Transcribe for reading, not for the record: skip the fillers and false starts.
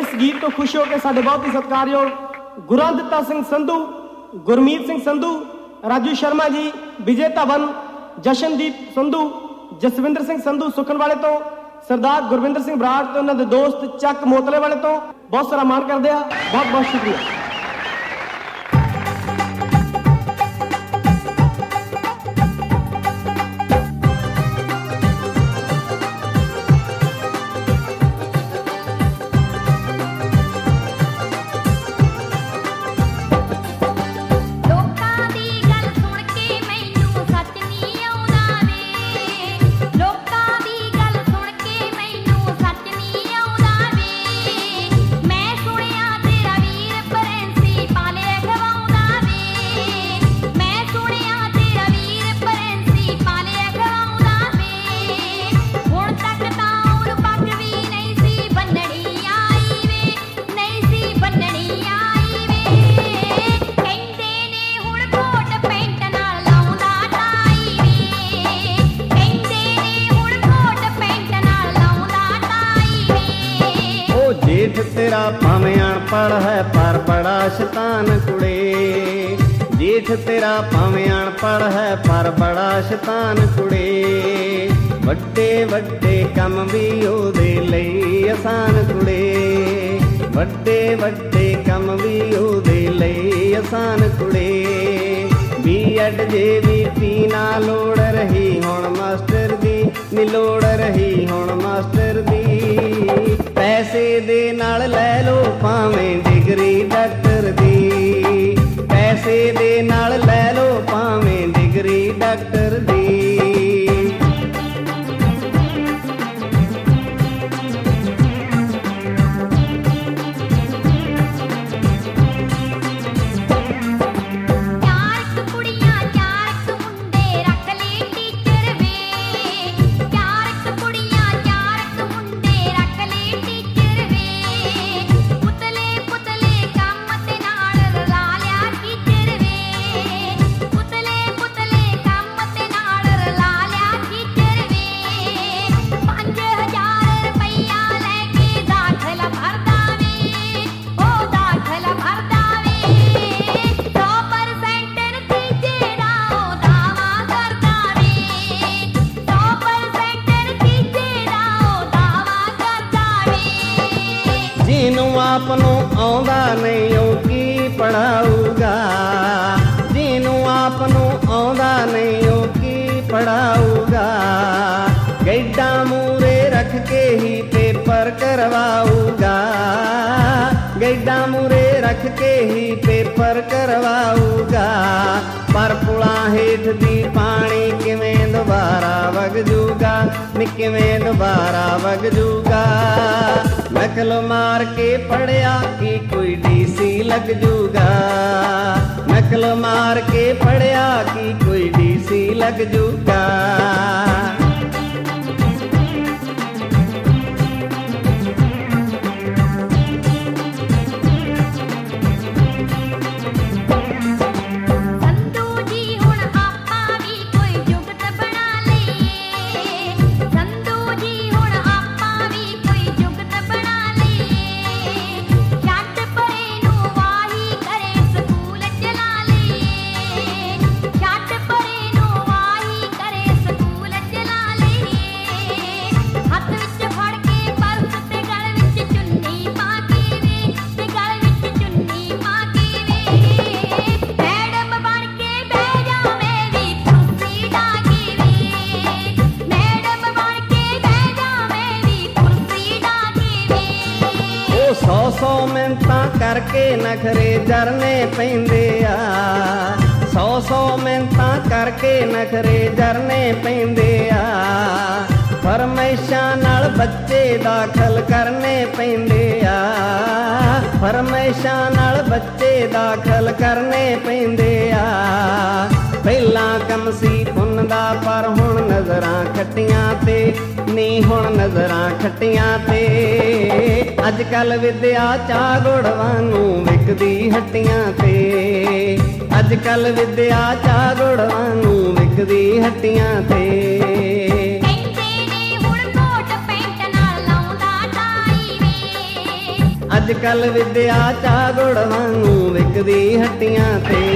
इस गीत तो खुश हो के साडे बहुत ही सत्कारयोग गुरदित्ता सिंह संधू, गुरमीत सिंह संधू, राजू शर्मा जी, विजय धवन, जशनदीप संधू, जसविंदर सिंह संधू सुखन वाले तो, सरदार गुरविंदर सिंह बराड़ तो उन्होंने दोस्त चक मोतले वाले तो बहुत सारा मान करते हैं। बहुत बहुत शुक्रिया। तेरा भावें अनपढ़ है पर बड़ा शैतान कुड़े, जेठ तेरा भावें अनपढ़ है पर बड़ा शैतान कुड़े, वड्डे वड्डे कम भी ओदे लई आसान कुड़े, वड्डे वड्डे कम भी ओदे लई आसान कुड़े, बीएड JVP ना लोड़ रही हुण मास्टर दी, नी लोड़ रही हुण मास्टर दी, पैसे दे नाल लै लो भावें डिगरी डॉक्टर दी, पैसे दे नाल लै लो भावें डिगरी डॉक्टर दी। आपनों आउंदा नहीं ओ की पढ़ाऊगा, जिन्हों आपनों आउंदा नहीं ओ की पढ़ाऊगा, गैडा मूरे रख के ही पेपर करवाऊगा, गैडा मूरे रख के ही पेपर करवाऊगा, पर पुला हेठ दी पानी किवें दोबारा वग जूगा, किवें दोबारा वग जूगा, नकल मार के पढ़िया कि कोई DC लग जूगा, नकल मार के पढ़िया कि कोई DC लग जूगा। सौ मिन्नतां करके नखरे जरने पैंदे आ, सौ मिन्नतां करके नखरे जरने पैंदे आ, फरमाइशां नाल बच्चे दाखल करने पैंदे आ, फरमाइशां नाल बच्चे दाखल करने पैंदे आ, पहला कम सी पुन दा पर हुण नज़रां खट्टियां ते नी हुण नज़रां खट्टियां ते, अजकल विद्या चाह गुड़ वांगू विकदी हट्टियां ते, अजकल विद्या चाह गुड़ वांगू विकदी हट्टियां ते। ਅੱਜ ਕੱਲ ਵਿਦਿਆ ਚਾ ਗੁੜ ਵਾਂਗੂ ਵਿਕਦੀ ਹੱਟੀਆਂ ਤੇ।